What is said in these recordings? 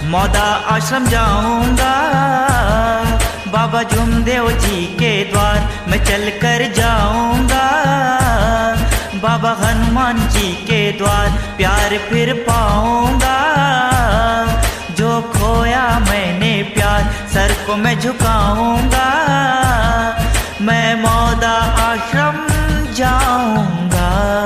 मौदा आश्रम जाऊंगा, बाबा जुमदेव जी के द्वार मैं चल कर जाऊंगा। बाबा हनुमान जी के द्वार प्यार फिर पाऊंगा। जो खोया मैंने प्यार सर को मैं झुकाऊंगा। मैं मौदा आश्रम जाऊंगा।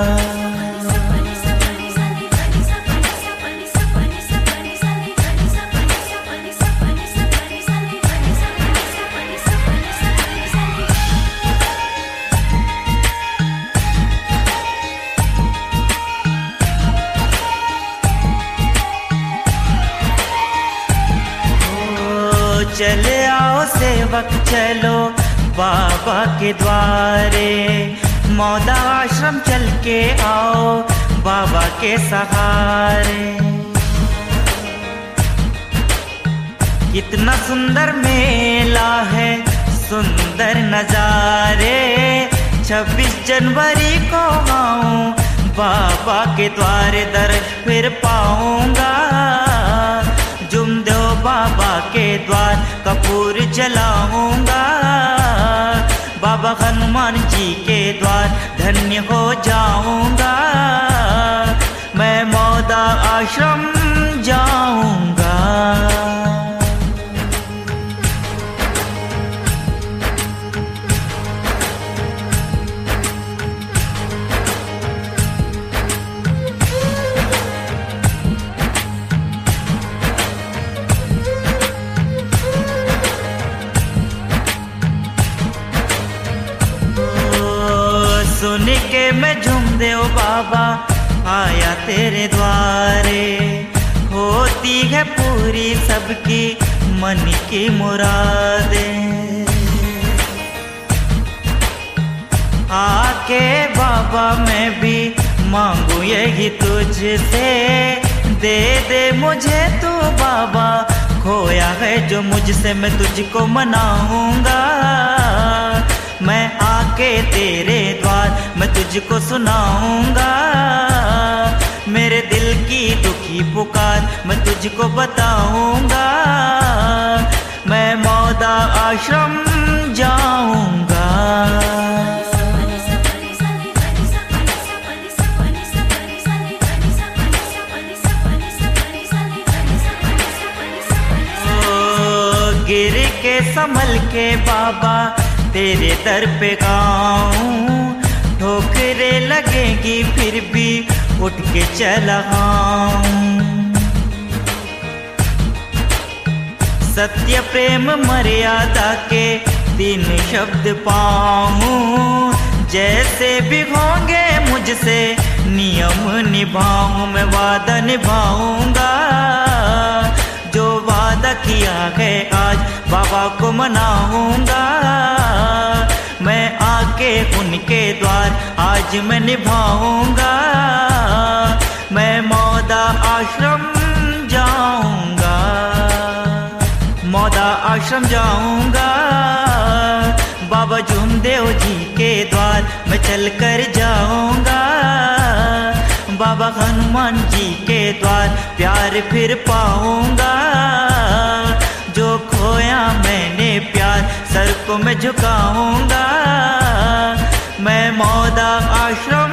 चले आओ सेवक चलो बाबा के द्वारे, मौदा आश्रम चल के आओ बाबा के सहारे। कितना सुंदर मेला है, सुंदर नजारे। 26 जनवरी को आऊं बाबा के द्वारे, दर्श फिर पाऊंगा। जुमदेव बाबा के द्वार कपूर जलाऊंगा। बाबा हनुमान जी के द्वार धन्य हो जाऊंगा। मैं मौदा आश्रम जाऊंगा। सुन के मैं जुमदेव बाबा आया तेरे द्वारे। होती है पूरी सबकी मन की मुरादें। आके बाबा मैं भी मांगू यही तुझसे, दे दे मुझे तू बाबा। खोया है जो मुझसे मैं तुझको मनाऊंगा। मैं आके तेरे द्वार मैं तुझको सुनाऊंगा। मेरे दिल की दुखी पुकार मैं तुझको बताऊंगा। मैं मौदा आश्रम जाऊंगा। गिर के संभल के बाबा तेरे दर पे गाऊं। ठोकरे लगेगी फिर भी उठ के चला आऊं। सत्य प्रेम मर्यादा के 3 शब्द पाऊं। जैसे भी होंगे मुझसे नियम निभाऊं। मैं वादा निभाऊंगा। जो वादा किया है आज बाबा को मनाऊंगा। मैं आके उनके द्वार आज मैं निभाऊंगा। मैं मौदा आश्रम जाऊंगा। मौदा आश्रम जाऊंगा। बाबा जुमदेव जी के द्वार मैं चल कर जाऊंगा। बाबा हनुमान जी के द्वार प्यार फिर पाऊंगा। जो खोया मैंने प्यार सर को मैं झुकाऊंगा। मैं मौदा आश्रम